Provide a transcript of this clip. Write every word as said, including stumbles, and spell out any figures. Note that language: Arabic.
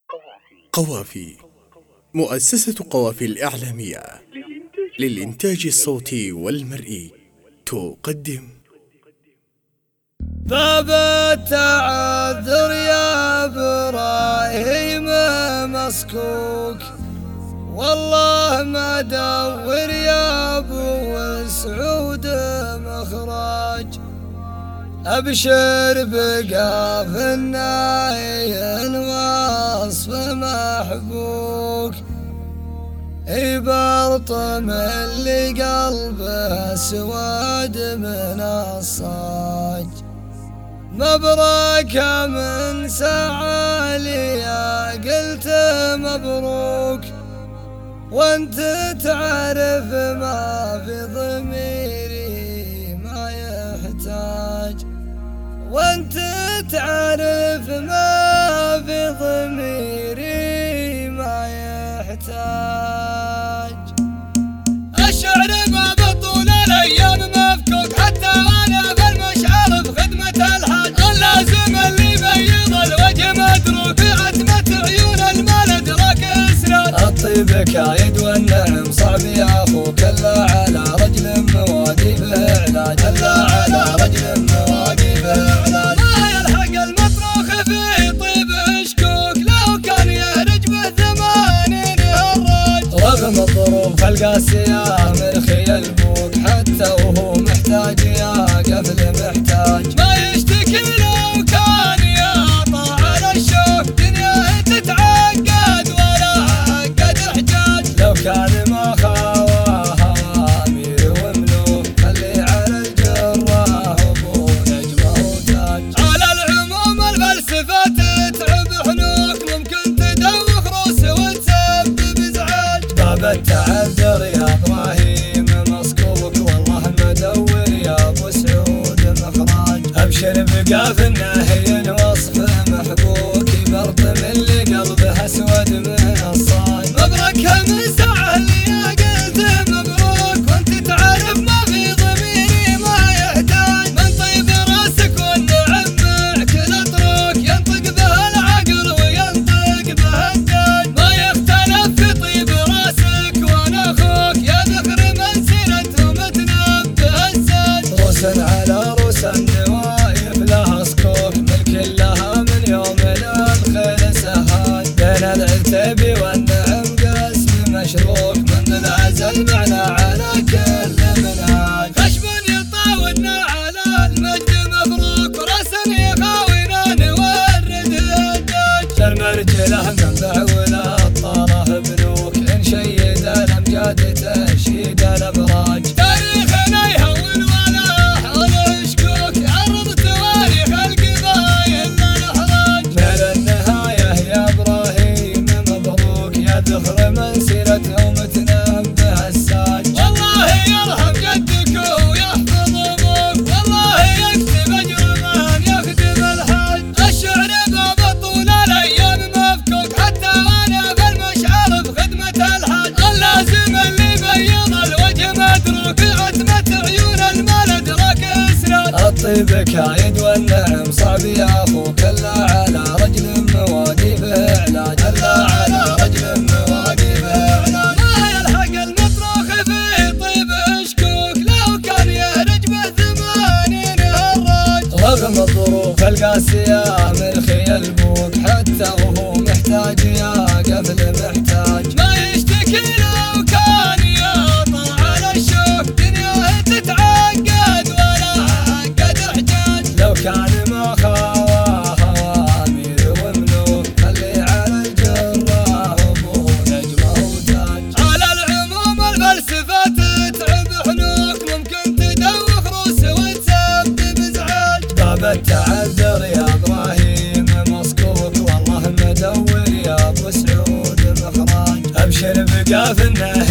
قوافي، مؤسسة قوافي الإعلامية للإنتاج الصوتي والمرئي تقدم باب التعذر يا إبراهيم مسكوك، والله ما دور يا ابو سعود مخراج. ابشر بقى في الناين وصف محبوك، يبلطم اللي قلبه سواد من الصاج. مبروك من سعالي يا قلت مبروك، وانت تعرف ما في ضميري ما يحتاج، وانت تعرف ما في ضميري ما يحتاج. الشعر ما بطول الايام مفكوك، حتى انا بالمشعر في خدمة الحاج. اللازم اللي بيض الوجه متروك، عتمة عيون المال ادراك اسرار. الطيب كايد والنعم صعب يا اخوك، الا على رجل مواقفه علاج، الا على رجل مواقفه علاج. ما يلحق المطروخ في طيب شكوك، لو كان يهرج به ثمانين هراج. رغم الظروف القاسية مرخي البوك، حتى وهو محتاج يا قفل محتاج. ما يشتكي لو كان يقطع على الشوك، دنيا تتعقد ولا عقد حجاج. لو كان ما خواها امير وملوك، خلي على الجراه ابو نجمه وتاج. على العموم الفلسفه تتعب حنوك، ممكن تدوخ روس وتسبب ازعاج. باب التعذر يا ابراهيم مسكوك، والله مدور يا ابو سعود مخراج. ابشر بقى في الناهين وصفه محبوك، يبرطم اللي قلبه اسود من الصاج. مبروك من سعل يا قلت مبروك، وانت تعرف ما في ضميري ما يحتاج. من طيب راسك والنعم معك نطروك، ينطق به العقل وينطق به التاج. ما يختلف في طيب راسك وانا اخوك، يا ذكر من سيرته متنبه الزاج. روس على روس النوايف لها صكوك، ملك لها من يوم الخير سهاد. بين العتب والنعم قسم مشروك، من العزل معنا على كل منهاج. خشم يطاولنا على المجد مبروك، وراسا يخاوينا نورد الداج. المرجله منبع ولا الطاره بنوك، ان شيد الامجاد تشيد الابراج. تاريخنا يهون ولا حول شكوك، يعرض تواريخ القبايل للاحراج. من النهايه يا ابراهيم مبروك، يا ذخر من سيرته متنبه الساج. والله يرحم جدك ويحفظ ابوك، والله يكتب اجر من يخدم الحاج. الشعر باب طول الايام مفكوك، حتى انا بالمشعر في خدمة الحاج. اللازم اللي بيض الوجه متروك، عتمة عيون المال ادراك اسرار. الطيب كايد والنعم صعب يا اخوك، الا على رجل مواقفه علاج، الا على رجل مواقفه علاج. ما يلحق المطروخ في طيب شكوك، لو كان يهرج به ثمانين هراج. رغم الظروف القاسية مرخي البوك، حتى وهو محتاج يا قفل محتاج. ما يشتكي لو كان يقطع على الشوك، دنيا تتعقد ولا عقد حجاج. لو كان ما خواها امير وملوك، خلي على الجراه ابو نجمه وتاج. على العموم الفلسفه تتعب حنوك، ممكن تدوخ روس وتسبب ازعاج. باب التعذر يا ابراهيم مسكوك، والله مدور يا ابو سعود مخراج. ابشر بقى في النهايه